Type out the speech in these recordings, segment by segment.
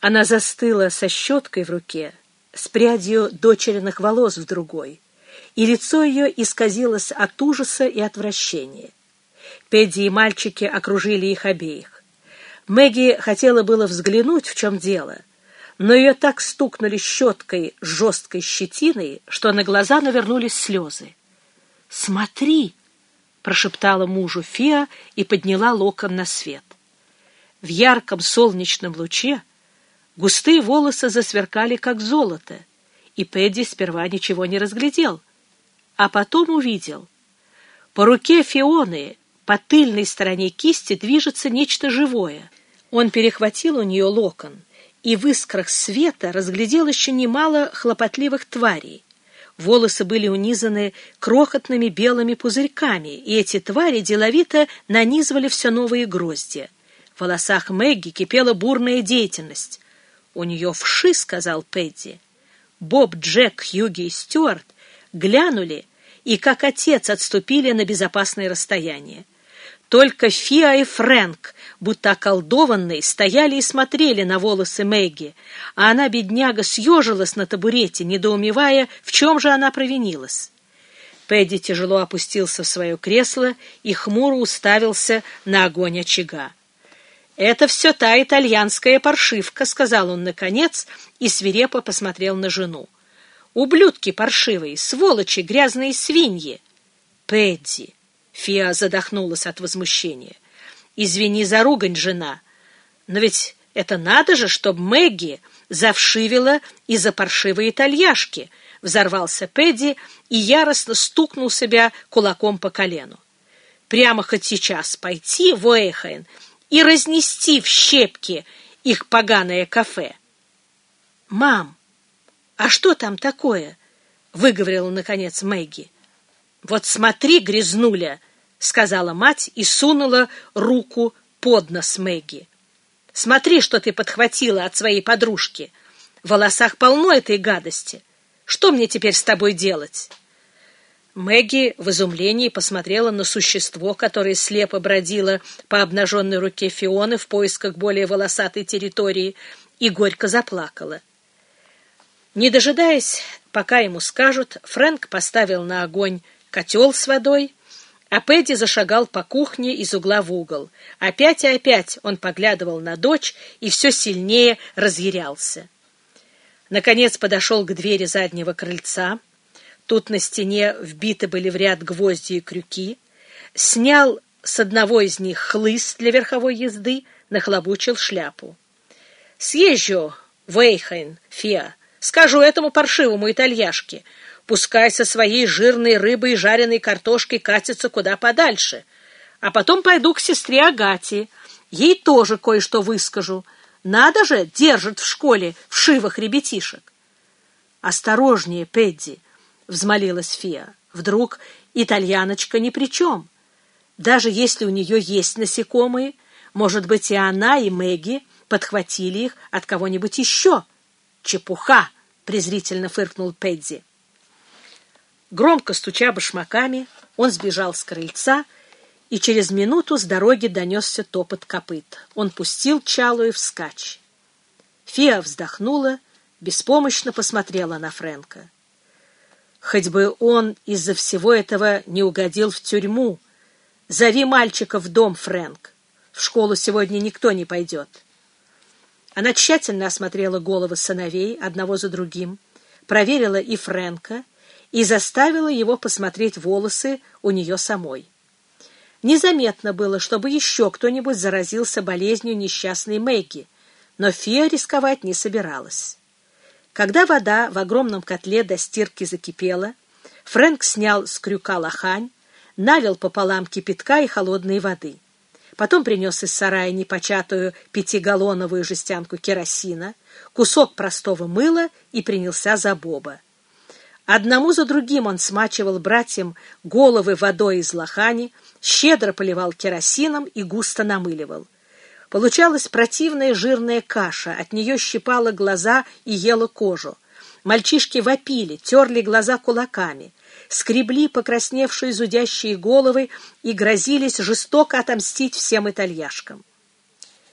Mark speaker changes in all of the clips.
Speaker 1: Она застыла со щеткой в руке, с прядью дочериных волос в другой, и лицо ее исказилось от ужаса и отвращения. Пэдди и мальчики окружили их обеих. Мэгги хотела было взглянуть, в чем дело, но ее так стукнули щеткой с жесткой щетиной, что на глаза навернулись слезы. «Смотри!» — прошептала мужу фея и подняла локон на свет. В ярком солнечном луче густые волосы засверкали, как золото, и Пэдди сперва ничего не разглядел, а потом увидел. По руке Фионы, по тыльной стороне кисти, движется нечто живое. Он перехватил у нее локон, и в искрах света разглядел еще немало хлопотливых тварей. Волосы были унизаны крохотными белыми пузырьками, и эти твари деловито нанизывали все новые гроздья. В волосах Мэгги кипела бурная деятельность. «У нее вши», — сказал Пэдди. Боб, Джек, Хьюги и Стюарт глянули и, как отец, отступили на безопасное расстояние. Только Фиа и Фрэнк, будто околдованные, стояли и смотрели на волосы Мэгги, а она, бедняга, съежилась на табурете, недоумевая, в чем же она провинилась. Пэдди тяжело опустился в свое кресло и хмуро уставился на огонь очага. «Это все та итальянская паршивка», — сказал он наконец и свирепо посмотрел на жену. «Ублюдки паршивые, сволочи, грязные свиньи!» «Пэдди!» — Фиа задохнулась от возмущения. «Извини за ругань, жена, но ведь это надо же, чтоб Мэгги завшивила из-за паршивой итальяшки!» — взорвался Пэдди и яростно стукнул себя кулаком по колену. «Прямо хоть сейчас пойти в Уэйхейн и разнести в щепки их поганое кафе!» «Мам, а что там такое?» — выговорила, наконец, Мэгги. «Вот смотри, грязнуля!» — сказала мать и сунула руку под нос Мэгги. «Смотри, что ты подхватила от своей подружки. В волосах полно этой гадости. Что мне теперь с тобой делать?» Мэгги в изумлении посмотрела на существо, которое слепо бродило по обнаженной руке Фионы в поисках более волосатой территории, и горько заплакала. Не дожидаясь, пока ему скажут, Фрэнк поставил на огонь котел с водой, а Пэдди зашагал по кухне из угла в угол. Опять и опять он поглядывал на дочь и все сильнее разъярялся. Наконец подошел к двери заднего крыльца. Тут на стене вбиты были в ряд гвозди и крюки. Снял с одного из них хлыст для верховой езды, нахлобучил шляпу. «Съезжу в Уэйхейн, Фиа, скажу этому паршивому итальяшке, пускай со своей жирной рыбой и жареной картошкой катится куда подальше. А потом пойду к сестре Агате, ей тоже кое-что выскажу. Надо же, держит в школе вшивых ребятишек». «Осторожнее, Пэдди», — взмолилась Фиа. «Вдруг итальяночка ни при чем? Даже если у нее есть насекомые, может быть, и она, и Мэгги подхватили их от кого-нибудь еще». «Чепуха!» — презрительно фыркнул Пэдди. Громко стуча башмаками, он сбежал с крыльца, и через минуту с дороги донесся топот копыт. Он пустил Чалую вскачь. Фиа вздохнула, беспомощно посмотрела на Фрэнка. «Хоть бы он из-за всего этого не угодил в тюрьму. Зови мальчика в дом, Фрэнк. В школу сегодня никто не пойдет». Она тщательно осмотрела головы сыновей одного за другим, проверила и Фрэнка, и заставила его посмотреть волосы у нее самой. Незаметно было, чтобы еще кто-нибудь заразился болезнью несчастной Мэгги, но Фиа рисковать не собиралась. Когда вода в огромном котле до стирки закипела, Фрэнк снял с крюка лохань, налил пополам кипятка и холодной воды. Потом принес из сарая непочатую 5-галлоновую жестянку керосина, кусок простого мыла и принялся за Боба. Одному за другим он смачивал братьям головы водой из лохани, щедро поливал керосином и густо намыливал. Получалась противная жирная каша, от нее щипала глаза и ела кожу. Мальчишки вопили, терли глаза кулаками, скребли покрасневшие зудящие головы и грозились жестоко отомстить всем итальяшкам.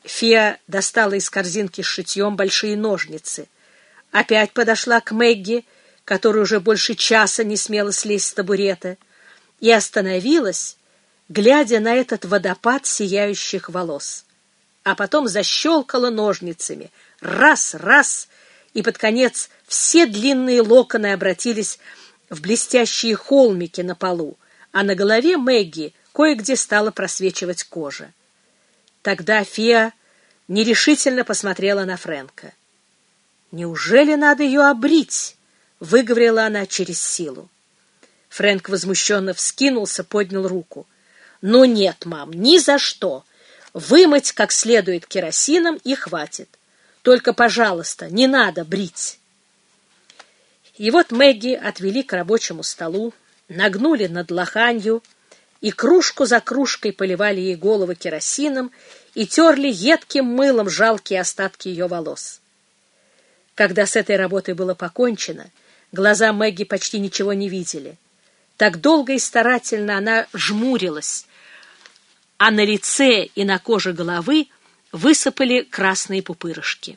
Speaker 1: Фия достала из корзинки с шитьем большие ножницы. Опять подошла к Мэгги, которая уже больше часа не смела слезть с табурета, и остановилась, глядя на этот водопад сияющих волос. А потом защелкала ножницами. Раз, раз, и под конец все длинные локоны обратились в блестящие холмики на полу, а на голове Мэгги кое-где стала просвечивать кожа. Тогда Фия нерешительно посмотрела на Фрэнка. «Неужели надо ее обрить?» — выговорила она через силу. Фрэнк возмущенно вскинулся, поднял руку. «Ну нет, мам, ни за что. Вымыть как следует керосином и хватит. Только, пожалуйста, не надо брить». И вот Мэгги отвели к рабочему столу, нагнули над лоханью и кружку за кружкой поливали ей голову керосином и терли едким мылом жалкие остатки ее волос. Когда с этой работой было покончено, глаза Мэгги почти ничего не видели. Так долго и старательно она жмурилась, а на лице и на коже головы высыпали красные пупырышки.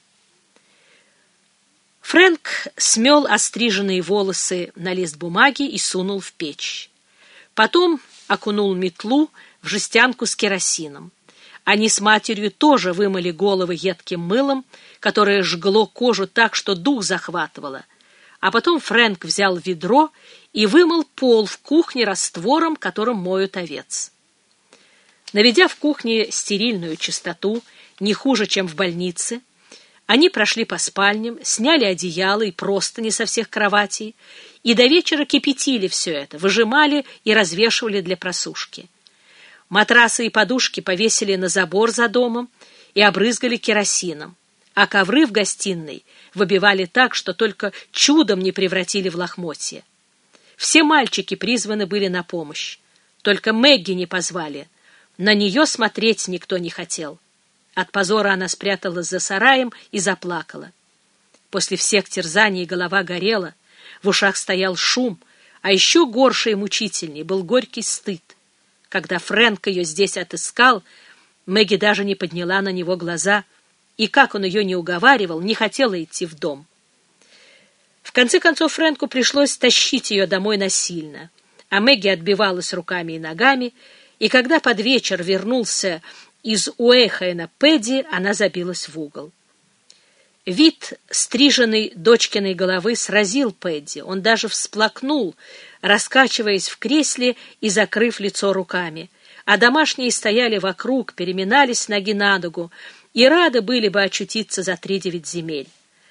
Speaker 1: Фрэнк смел остриженные волосы на лист бумаги и сунул в печь. Потом окунул метлу в жестянку с керосином. Они с матерью тоже вымыли головы едким мылом, которое жгло кожу так, что дух захватывало. А потом Фрэнк взял ведро и вымыл пол в кухне раствором, которым моют овец. Наведя в кухне стерильную чистоту, не хуже, чем в больнице, они прошли по спальням, сняли одеяла и простыни со всех кроватей и до вечера кипятили все это, выжимали и развешивали для просушки. Матрасы и подушки повесили на забор за домом и обрызгали керосином, а ковры в гостиной выбивали так, что только чудом не превратили в лохмотья. Все мальчики призваны были на помощь, только Мэгги не позвали, на нее смотреть никто не хотел. От позора она спряталась за сараем и заплакала. После всех терзаний голова горела, в ушах стоял шум, а еще горше и мучительней был горький стыд. Когда Фрэнк ее здесь отыскал, Мэгги даже не подняла на него глаза, и, как он ее не уговаривал, не хотела идти в дом. В конце концов Фрэнку пришлось тащить ее домой насильно, а Мэгги отбивалась руками и ногами, и когда под вечер вернулся из Уэйхейна Пэдди, она забилась в угол. Вид стриженной дочкиной головы сразил Пэдди. Он даже всплакнул, раскачиваясь в кресле и закрыв лицо руками. А домашние стояли вокруг, переминались с ноги на ногу и рады были бы очутиться за 3-9 земель.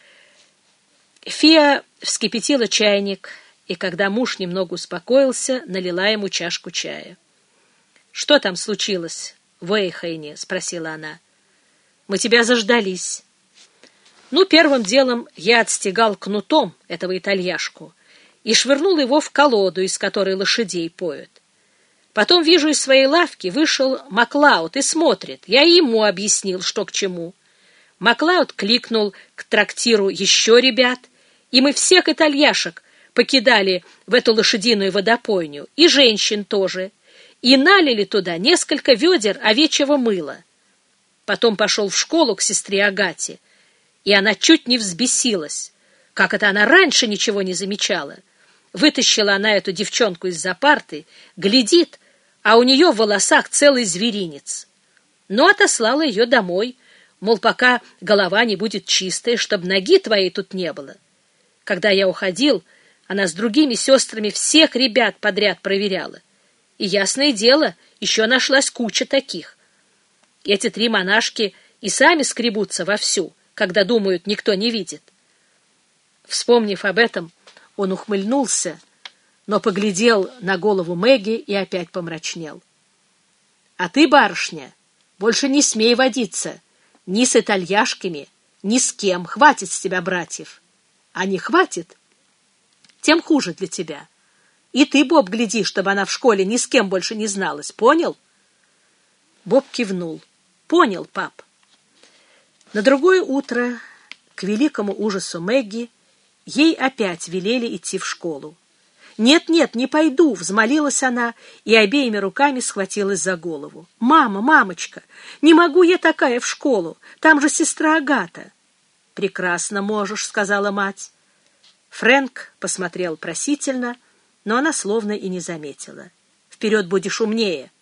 Speaker 1: Фия вскипятила чайник, и когда муж немного успокоился, налила ему чашку чая. «Что там случилось в Уэйхейне?» — спросила она. «Мы тебя заждались». Ну, первым делом я отстегал кнутом этого итальяшку и швырнул его в колоду, из которой лошадей поют. Потом, вижу, из своей лавки вышел Маклауд и смотрит. Я ему объяснил, что к чему. Маклауд кликнул к трактиру еще ребят, и мы всех итальяшек покидали в эту лошадиную водопойню, и женщин тоже, и налили туда несколько ведер овечьего мыла. Потом пошел в школу к сестре Агате, и она чуть не взбесилась. Как это она раньше ничего не замечала? Вытащила она эту девчонку из-за парты, глядит, а у нее в волосах целый зверинец. Но отослала ее домой, мол, пока голова не будет чистая, чтобы ноги твоей тут не было. Когда я уходил, она с другими сестрами всех ребят подряд проверяла. И, ясное дело, еще нашлась куча таких. Эти 3 монашки и сами скребутся вовсю, когда думают, никто не видит. Вспомнив об этом, он ухмыльнулся, но поглядел на голову Мэгги и опять помрачнел. — А ты, барышня, больше не смей водиться ни с итальяшками, ни с кем. Хватит с тебя братьев. А не хватит, тем хуже для тебя. И ты, Боб, гляди, чтобы она в школе ни с кем больше не зналась. Понял? Боб кивнул. — Понял, пап. На другое утро, к великому ужасу Мэгги, ей опять велели идти в школу. «Нет, нет, не пойду!» — взмолилась она и обеими руками схватилась за голову. «Мама, мамочка, не могу я такая в школу, там же сестра Агата». «Прекрасно можешь», — сказала мать. Фрэнк посмотрел просительно, но она словно и не заметила. «Вперед будешь умнее!»